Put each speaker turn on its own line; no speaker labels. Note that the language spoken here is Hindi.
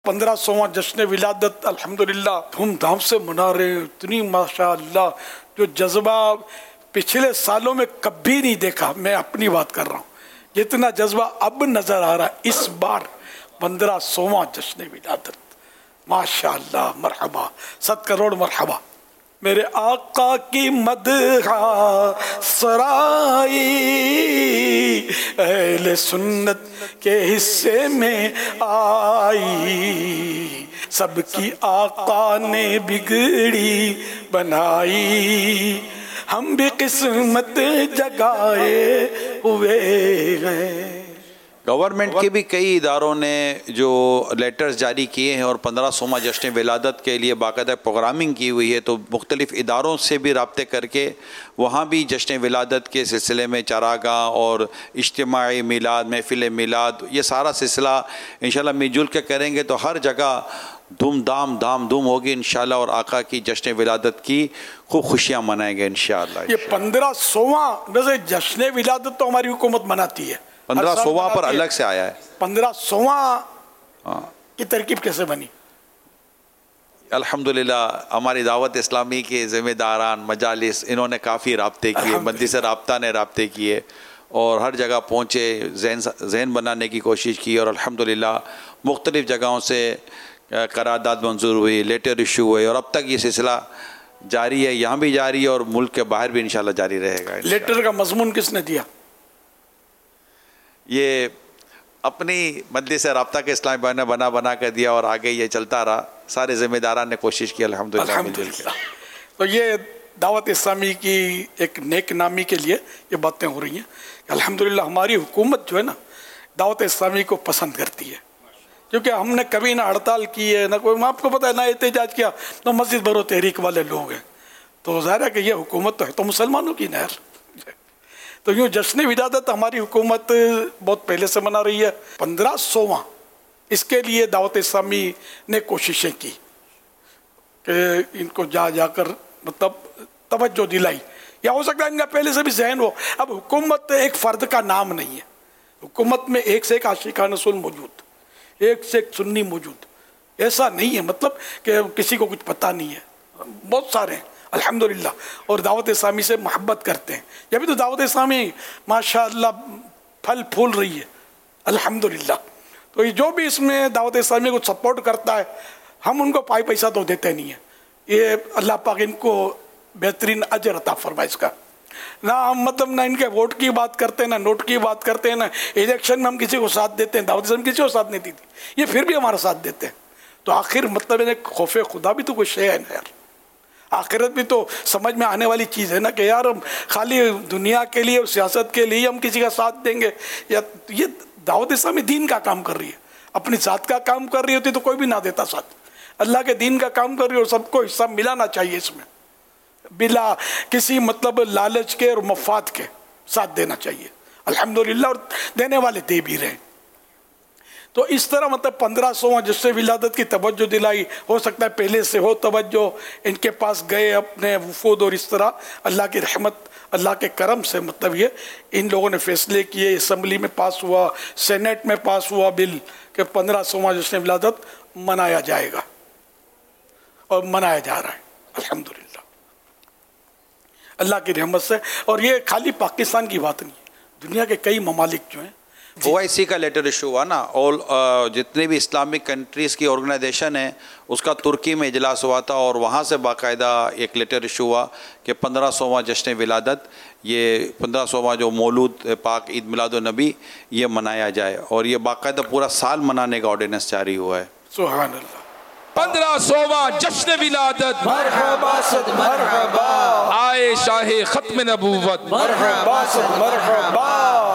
1500वां जश्न विलादत अल्हम्दुलिल्लाह धूमधाम से मना रहे हैं। इतनी माशाअल्लाह जो जज्बा पिछले सालों में कभी नहीं देखा, मैं अपनी बात कर रहा हूँ, जितना जज्बा अब नजर आ रहा है इस बार 1500वां जश्न विलादत। माशाअल्लाह, मरहबा, 7 करोड़ मरहबा। मेरे आका की मदहा सराई अहले सुन्नत के हिस्से में आई, सबकी आका ने बिगड़ी बनाई, हम भी किस्मत जगाए हुए हैं।
गवर्नमेंट के भी कई इदारों ने जो लेटर्स जारी किए हैं और 1500वां जश्न विलादत के लिए बाकायदा प्रोग्रामिंग की हुई है, तो मुख्तलिफ़ इदारों से भी रब्ते करके वहाँ भी जश्न विलादत के सिलसिले में चारागाह और इज्तिमाई मिलाद, महफिल मिलाद, ये सारा सिलसिला इंशाल्लाह मिलजुल के करेंगे तो हर जगह धाम धूम होगी इंशाल्लाह, और आका की जश्न विलादत की खूब खुशियाँ मनाएंगे इंशाल्लाह।
ये 1500वां वैसे जश्न विलादत तो हमारी हुकूमत मनाती है,
1500वां पर अलग से आया है।
1500वां की तरकीब कैसे बनी?
अल्हम्दुलिल्लाह हमारी दावत इस्लामी के ज़िम्मेदारान मजालिस इन्होंने काफ़ी राब्ते किए, मजलिस राब्ता ने राब्ते किए और हर जगह पहुँचे, जहन बनाने की कोशिश की और अल्हम्दुलिल्लाह मुख्तलिफ़ जगहों से करारदाद मंजूर हुई, लेटर इशू हुए और अब तक ये सिलसिला जारी है, यहाँ भी जारी है और मुल्क के बाहर भी इंशाल्लाह जारी रहेगा।
लेटर का मजमून किसने दिया?
ये अपनी मजलिस राब्ता के इस्लामी भाई ने बना कर दिया और आगे ये चलता रहा, सारे ज़िम्मेदारान ने कोशिश की अल्हम्दुलिल्लाह।
तो ये दावत इस्लामी की एक नेक नामी के लिए ये बातें हो रही हैं। अल्हम्दुलिल्लाह हमारी हुकूमत जो है ना दावत इस्लामी को पसंद करती है, क्योंकि हमने कभी ना हड़ताल की है ना कोई, आपको पता है ना एहतजाज किया, तो मस्जिद भरो तहरीक वाले लोग हैं, तो ज़ाहिर है कि ये हुकूमत तो है तो मुसलमानों की ना यार। तो यूँ जश्न विलादत हमारी हुकूमत बहुत पहले से मना रही है। 1500वां इसके लिए दावत इस्लामी ने कोशिशें की कि इनको जाकर मतलब तवज्जो दिलाई, या हो सकता है इनका पहले से भी जहन हो। अब हुकूमत एक फ़र्द का नाम नहीं है, हुकूमत में एक से एक आशिकान रसूल मौजूद, एक से एक सुन्नी मौजूद, ऐसा नहीं है मतलब कि किसी को कुछ पता नहीं है, बहुत सारे हैं अल्हम्दुलिल्लाह और दावत इस्लामी से मोहब्बत करते हैं। ये भी तो दावत इस्लामी माशाअल्लाह फल फूल रही है अल्हम्दुलिल्लाह। तो ये जो भी इसमें दावत इस्लामी को सपोर्ट करता है, हम उनको पाई पैसा तो देते नहीं है, ये अल्लाह पाक इनको बेहतरीन अजर अता फरमाए इसका। ना हम मतलब ना इनके वोट की बात करते हैं, ना नोट की बात करते हैं, ना इलेक्शन में हम किसी को साथ देते हैं, दावत इस्लामी किसी को साथ नहीं दी थी, ये फिर भी हमारा साथ देते हैं। तो आखिर मतलब इन्हें खौफ खुदा भी तो कोई शे है ना यार, आखिरत भी तो समझ में आने वाली चीज़ है ना कि यार हम खाली दुनिया के लिए और सियासत के लिए हम किसी का साथ देंगे, या ये दावत इस्लामी दीन का काम कर रही है, अपनी ज़ात का काम कर रही होती तो कोई भी ना देता साथ, अल्लाह के दीन का काम कर रही है और सबको हिस्सा मिलाना चाहिए इसमें, बिला किसी मतलब लालच के और मफाद के साथ देना चाहिए अल्हम्दुलिल्लाह, और देने वाले दे भी रहे। तो इस तरह मतलब 1500वां जश्न विलादत की तवज्जो दिलाई, हो सकता है पहले से हो तवज्जो, इनके पास गए अपने वफूद और इस तरह अल्लाह की रहमत अल्लाह के करम से मतलब ये इन लोगों ने फैसले किए, असम्बली में पास हुआ, सेनेट में पास हुआ बिल कि 1500वां जश्न विलादत मनाया जाएगा और मनाया जा रहा है अल्हम्दुलिल्लाह अल्लाह की रहमत से। और ये खाली पाकिस्तान की बात नहीं है, दुनिया के कई ममालिक जो हैं
OIC का लेटर इशू हुआ ना, और जितने भी इस्लामिक कंट्रीज़ की ऑर्गेनाइजेशन है उसका तुर्की में इजलास हुआ था और वहाँ से बाकायदा एक लेटर इशू हुआ कि 1500वां जश्न विलादत, ये 1500वां जो मौलूद पाक ईद मिलाद नबी ये मनाया जाए, और ये बाकायदा पूरा साल मनाने का ऑर्डिनेंस जारी हुआ है।
सुभान अल्लाह।
1500वां जश्न विलादत,
मरहबा सद मरहबा,
आए शाहे खत्म नबूवत,
मरहबा सद मरहबा।